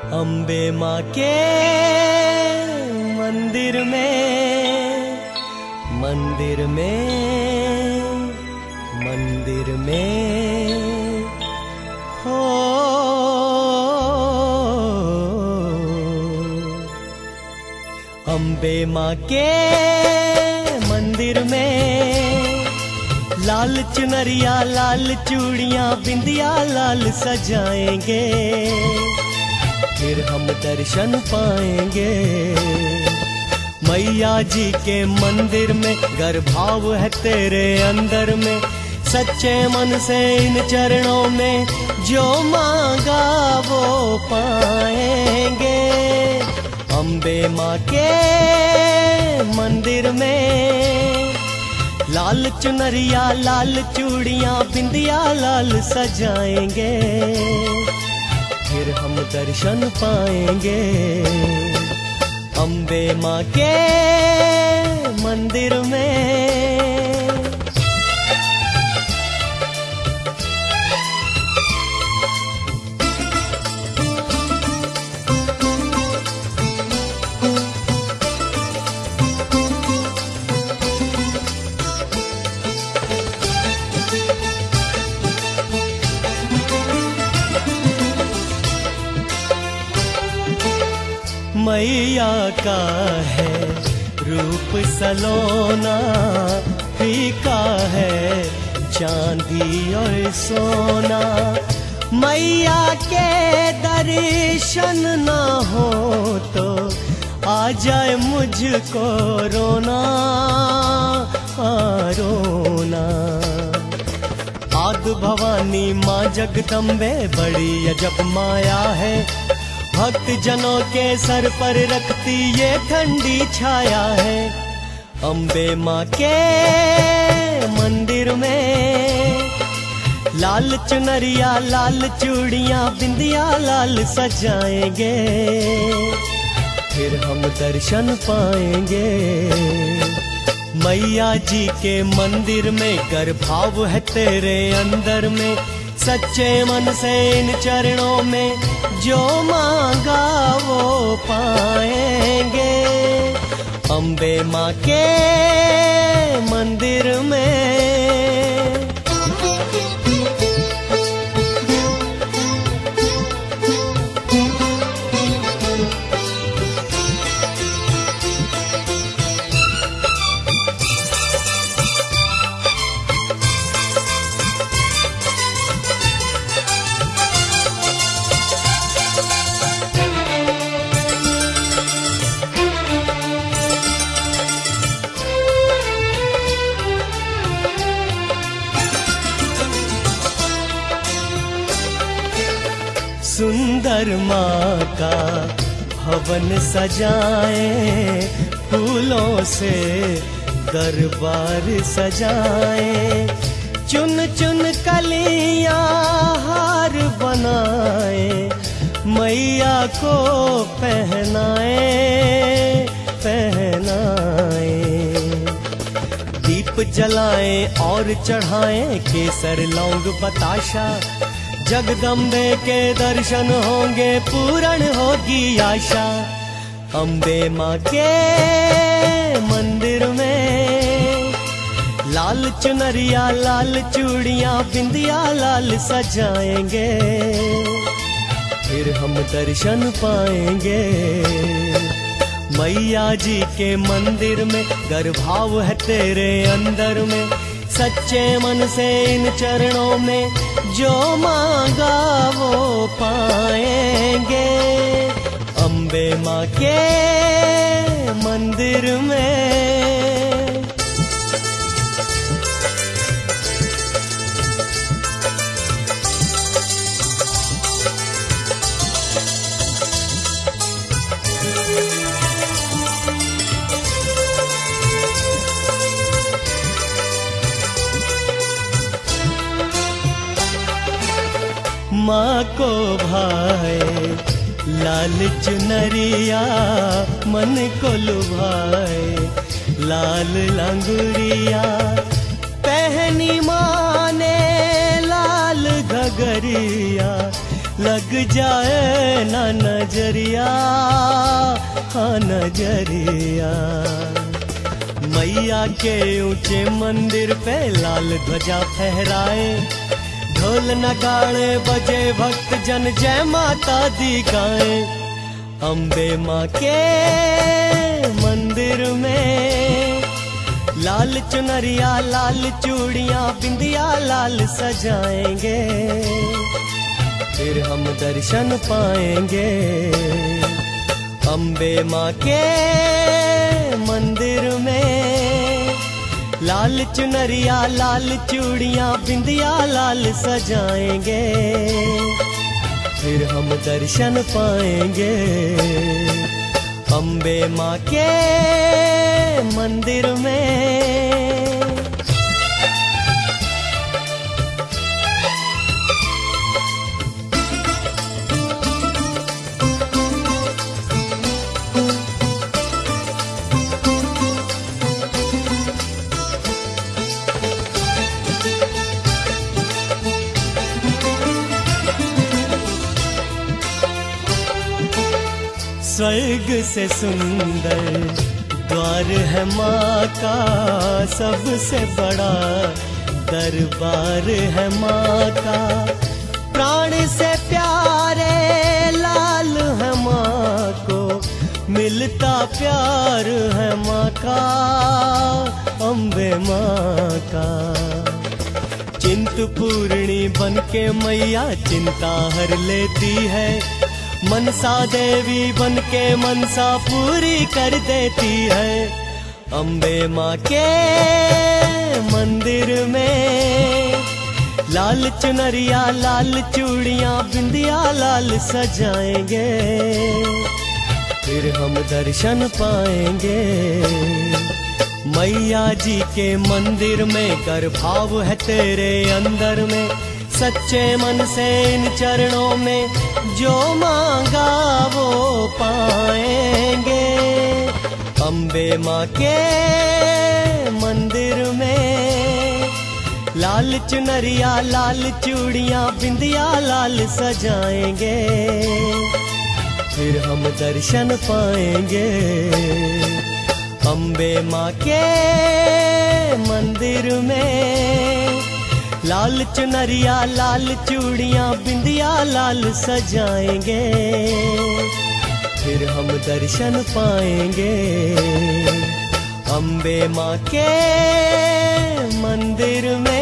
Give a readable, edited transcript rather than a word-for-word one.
अम्बे माँ के मंदिर में, मंदिर में, मंदिर में हो अम्बे माँ के मंदिर में लाल चुनरिया लाल चूड़ियां बिंदिया लाल सजाएंगे, फिर हम दर्शन पाएंगे। मैया जी के मंदिर में गर भाव है तेरे अंदर में, सच्चे मन से इन चरणों में जो मांगा वो पाएंगे। अम्बे माँ के मंदिर में लाल चुनरिया लाल चूड़ियां बिंदिया लाल सजाएंगे, फिर हम दर्शन पाएंगे। अम्बे माँ के मंदिर में। मैया का है रूप सलोना, फीका है चांदी और सोना। मैया के दर्शन ना हो तो आ जाए मुझको रोना, रोना। आदि भवानी माँ जगदम्बे बड़ी अजब माया है, भक्त जनों के सर पर रखती ये ठंडी छाया है। अम्बे माँ के मंदिर में लाल चुनरिया लाल चूड़ियां बिंदिया लाल सजाएंगे, फिर हम दर्शन पाएंगे। मैया जी के मंदिर में गर भाव है तेरे अंदर में, सच्चे मन से इन चरणों में जो मांगा वो पाएंगे। अम्बे माँ के मंदिर में। सुंदर माँ का भवन सजाए, फूलों से दरबार सजाए, चुन चुन कलियां हार बनाए, मैया को पहनाए पहनाए। दीप जलाए और चढ़ाए केसर लौंग बताशा, जगदम्बे के दर्शन होंगे पूर्ण होगी आशा। अम्बे माँ के मंदिर में लाल चुनरिया लाल चूड़ियां बिंदिया लाल सजाएंगे, फिर हम दर्शन पाएंगे। मैया जी के मंदिर में गर भाव है तेरे अंदर में, सच्चे मन से इन चरणों में जो मांगा वो पाएंगे। अम्बे माँ के मंदिर में। माँ को भाए लाल चुनरिया, मन को लुभाए लाल लंगुरिया। पहनी माँ ने लाल घगरिया, लग जाए ना नजरिया, हाँ नजरिया। मैया के ऊंचे मंदिर पे लाल ध्वजा फहराए, ढोल नगाड़े बजे, भक्त जन जय माता दी गाए। अम्बे माँ के मंदिर में लाल चुनरिया, लाल चूड़ियां, बिंदिया लाल सजाएंगे, फिर हम दर्शन पाएंगे। अम्बे माँ के मंदिर में लाल चुनरिया, लाल चूड़ियां, बिंदिया लाल सजाएंगे, फिर हम दर्शन पाएंगे। अम्बे माँ के मंदिर में। स्वर्ग से सुंदर द्वार है माँ का, सबसे बड़ा दरबार है माँ का। प्राण से प्यारे लाल है माँ को, मिलता प्यार है माँ का, अम्बे माँ का। चिंतपूर्णी बन के मैया चिंता हर लेती है, मनसा देवी बन के मनसा पूरी कर देती है। अम्बे माँ के मंदिर में लाल चुनरिया, लाल चूड़ियां, बिंदिया लाल सजाएंगे, फिर हम दर्शन पाएंगे। मैया जी के मंदिर में कर भाव है तेरे अंदर में, सच्चे मन से इन चरणों में जो मांगा वो पाएंगे। अम्बे माँ के मंदिर में लाल चुनरिया, लाल चूड़ियां, बिंदिया लाल सजाएंगे, फिर हम दर्शन पाएंगे। अम्बे माँ के मंदिर में लाल चुनरिया, लाल चूड़ियां, बिंदिया लाल सजाएंगे, फिर हम दर्शन पाएंगे। अम्बे माँ के मंदिर में।